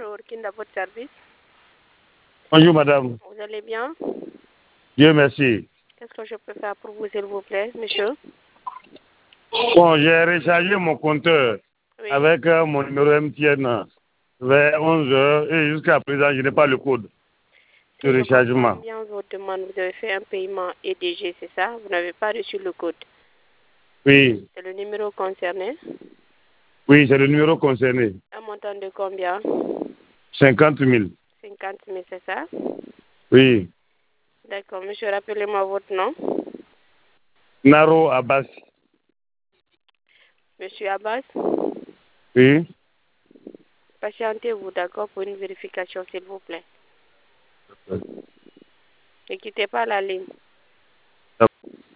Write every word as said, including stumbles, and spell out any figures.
Bonjour, Kinda, votre service. Bonjour madame. Vous allez bien? Dieu merci. Qu'est-ce que je peux faire pour vous, s'il vous plaît, monsieur? Bon, j'ai rechargé mon compteur Oui. avec euh, mon numéro M T N vers onze heures et jusqu'à présent, je n'ai pas le code Si de je comprends rechargement. bien votre demande, vous avez fait un paiement E D G, c'est ça? Vous n'avez pas reçu le code. Oui, C'est le numéro concerné. oui, c'est le numéro concerné. Un montant de combien? cinquante mille. cinquante mille, c'est ça? Oui. D'accord, monsieur, rappelez-moi votre nom. Naro Abbas. Monsieur Abbas, Oui. patientez-vous, d'accord, pour une vérification, s'il vous plaît. Ne quittez pas la ligne.